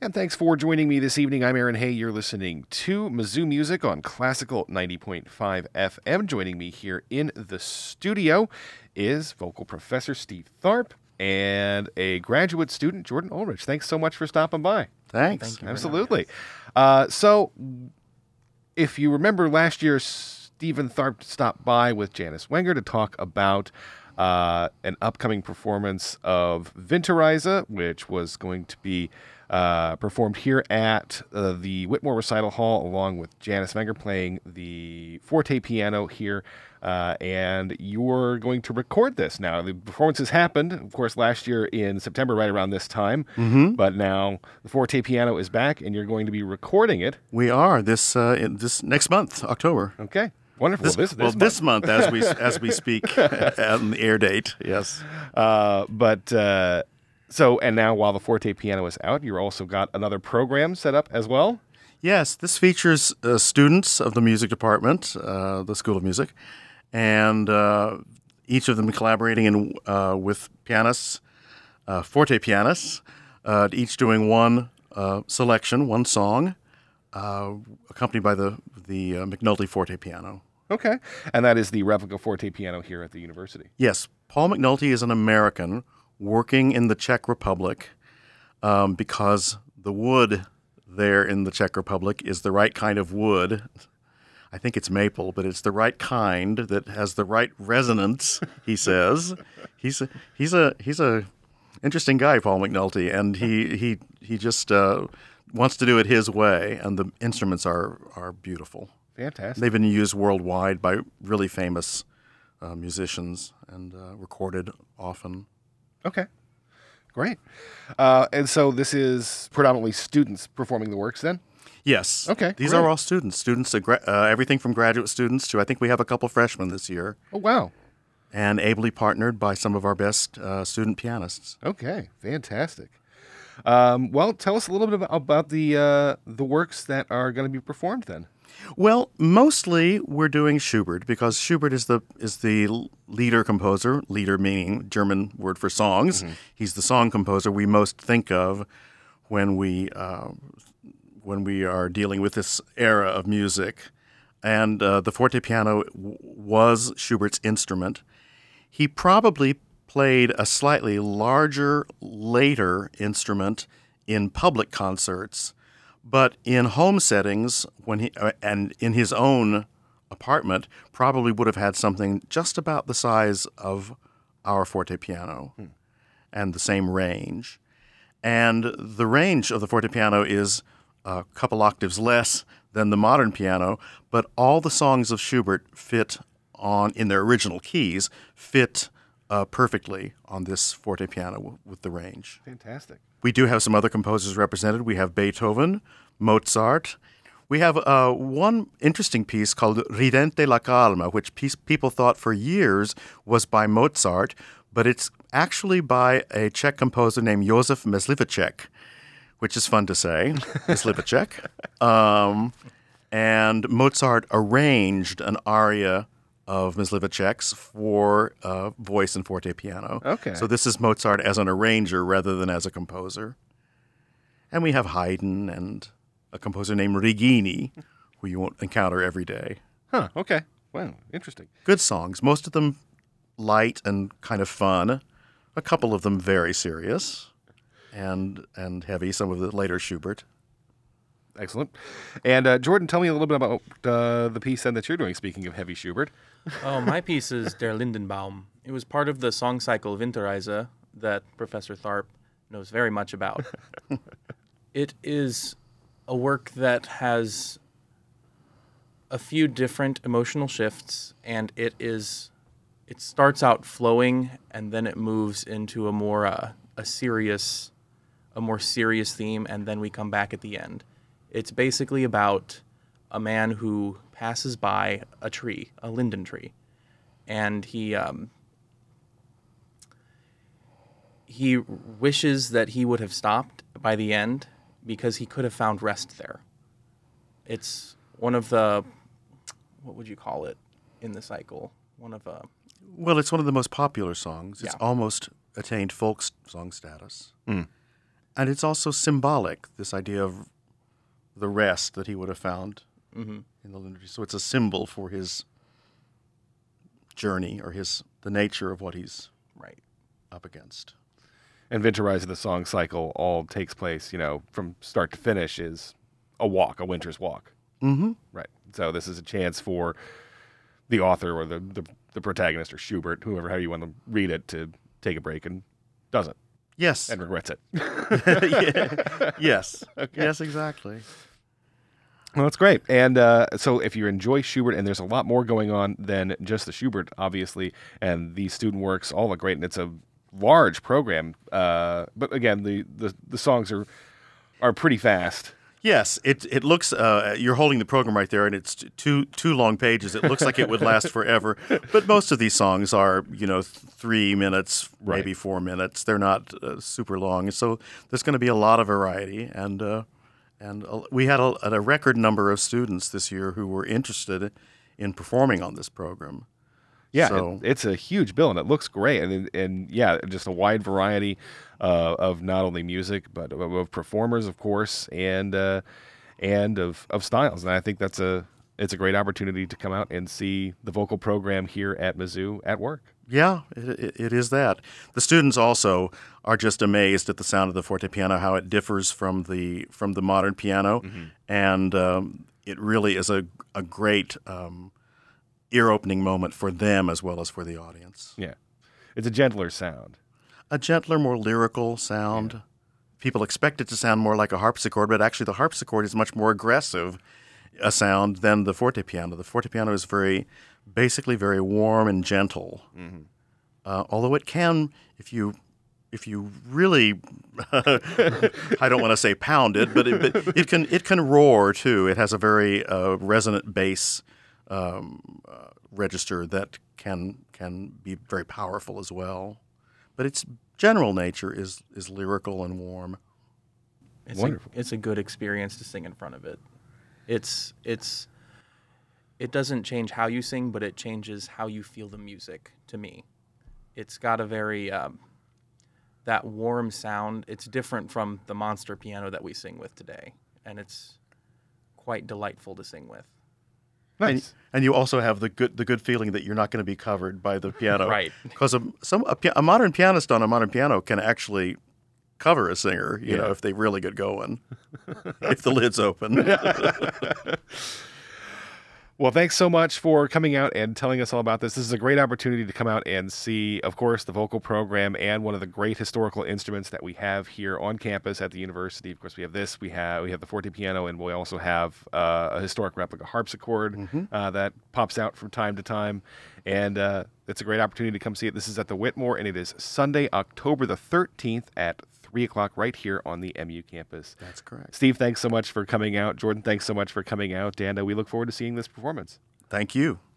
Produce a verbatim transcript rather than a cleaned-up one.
And thanks for joining me this evening. I'm Aaron Hay. You're listening to Mizzou Music on Classical ninety point five F M. Joining me here in the studio is vocal professor Steve Tharp and a graduate student, Jordan Ulrich. Thanks so much for stopping by. Thanks. Thank you. Absolutely. Uh, so, if you remember last year, Stephen Tharp stopped by with Janice Wenger to talk about uh, an upcoming performance of Winterreise, which was going to be uh, performed here at uh, the Whitmore Recital Hall, along with Janice Wenger playing the forte piano here. Uh, and you're going to record this now. The performance has happened, of course, last year in September, right around this time. Mm-hmm. But now the forte piano is back, and you're going to be recording it. We are this uh, in this next month, October. Okay, wonderful. This, this, this well, month. this month as we as we speak, on the air date. Yes. Uh, but uh, so, and now while the forte piano is out, you've also got another program set up as well. Yes, this features uh, students of the music department, uh, the School of Music, and uh, each of them collaborating in, uh, with pianists, uh, forte pianists, uh, each doing one uh, selection, one song, uh, accompanied by the the uh, McNulty forte piano. Okay, and that is the replica forte piano here at the university. Yes, Paul McNulty is an American working in the Czech Republic um, because the wood there in the Czech Republic is the right kind of wood. I think it's maple, but it's the right kind that has the right resonance, he says. He's a, he's a he's a interesting guy, Paul McNulty, and he he he just uh, wants to do it his way, and the instruments are are beautiful. Fantastic. They've been used worldwide by really famous uh, musicians and uh, recorded often. Okay, great. Uh, and so this is predominantly students performing the works then? Yes. Okay, These great. are all students. Students, uh, gra- uh, everything from graduate students to I think we have a couple freshmen this year, Oh, wow. and ably partnered by some of our best uh, student pianists. Okay, fantastic. Um, well, tell us a little bit about, about the uh, the works that are going to be performed then. Well, mostly we're doing Schubert because Schubert is the is the leader composer. Leader meaning German word for songs. Mm-hmm. He's the song composer we most think of when we uh, when we are dealing with this era of music. And uh, the forte piano w- was Schubert's instrument. He probably played a slightly larger, later instrument in public concerts. But in home settings, when he uh, and in his own apartment, probably would have had something just about the size of our forte piano, hmm. and the same range. And the range of the forte piano is a couple octaves less than the modern piano, but all the songs of Schubert fit on in their original keys fit uh, perfectly on this forte piano w- with the range. Fantastic. We do have some other composers represented. We have Beethoven, Mozart. We have uh, one interesting piece called Ridente la Calma, which piece people thought for years was by Mozart, but it's actually by a Czech composer named Josef Mysliveček, which is fun to say, Mysliveček. Um, and Mozart arranged an aria of Mysliveček's for uh, voice and forte piano. Okay. So this is Mozart as an arranger rather than as a composer. And we have Haydn and a composer named Regini, who you won't encounter every day. Huh, okay. Wow, interesting. Good songs, most of them light and kind of fun, a couple of them very serious and and heavy, some of the later Schubert. Excellent. And uh, Jordan, tell me a little bit about uh, the piece then that you're doing, speaking of heavy Schubert. Oh, my piece is Der Lindenbaum. It was part of the song cycle Winterreise that Professor Tharp knows very much about. It is a work that has a few different emotional shifts, and it is it starts out flowing, and then it moves into a more uh, a serious, a more serious theme, and then we come back at the end. It's basically about a man who passes by a tree, a linden tree, and he um, he wishes that he would have stopped by the end because he could have found rest there. It's one of the, what would you call it in the cycle? One of a... Well, it's one of the most popular songs. It's Yeah. almost attained folk s- song status. Mm. And it's also symbolic, this idea of the rest that he would have found Mm-hmm. in the lunar. So it's a symbol for his journey or his the nature of what he's Right. up against. And Winterreise, the song cycle, all takes place, you know, from start to finish is a walk, a winter's walk. Mm-hmm. Right. So this is a chance for the author or the, the, the protagonist or Schubert, whoever, how you want to read it, to take a break and doesn't Yes. and regrets it. Yeah. Yes. Yes, exactly. Well, that's great. And uh, so if you enjoy Schubert, and there's a lot more going on than just the Schubert, obviously, and these student works all look great, and it's a large program. Uh, but again, the, the, the songs are are pretty fast. Yes, it it looks. Uh, you're holding the program right there, and it's t- two two long pages. It looks like it would last forever, but most of these songs are, you know, th- three minutes, Right. maybe four minutes. They're not uh, super long, so there's going to be a lot of variety, and uh, and uh, we had a, a record number of students this year who were interested in performing on this program. Yeah, So- it, it's a huge bill, and it looks great, and and yeah, just a wide variety uh, of not only music but of, of performers, of course, and uh, and of, of styles. And I think that's a it's a great opportunity to come out and see the vocal program here at Mizzou at work. Yeah, it, it, it is that. The students also are just amazed at the sound of the forte piano, how it differs from the from the modern piano, and um, it really is a a great um, ear-opening moment for them as well as for the audience. Yeah, it's a gentler sound. A gentler, more lyrical sound. People expect it to sound more like a harpsichord, but actually the harpsichord is much more aggressive a sound than the forte piano. The forte piano is very, basically very warm and gentle. Uh, although it can, if you, if you really, I don't want to say pound it, but it, but it can it can roar too. It has a very uh, resonant bass um, uh, register that can can be very powerful as well. But its general nature is is lyrical and warm. It's Wonderful. A, it's a good experience to sing in front of it. It's it's it doesn't change how you sing, but it changes how you feel the music. To me, it's got a very um, that warm sound. It's different from the monster piano that we sing with today, and it's quite delightful to sing with. Nice. And you also have the good the good feeling that you're not going to be covered by the piano, Right. Because a, some a, pi- a modern pianist on a modern piano can actually cover a singer, you know, Yeah. if they really get going, if the lid's open. Well, thanks so much for coming out and telling us all about this. This is a great opportunity to come out and see, of course, the vocal program and one of the great historical instruments that we have here on campus at the university. Of course, we have this, we have we have the forte piano, and we also have uh, a historic replica harpsichord uh, that pops out from time to time. And uh, it's a great opportunity to come see it. This is at the Whitmore, and it is Sunday, October the thirteenth at three o'clock right here on the M U campus. That's correct. Steve, thanks so much for coming out. Jordan, thanks so much for coming out. And uh, we look forward to seeing this performance. Thank you.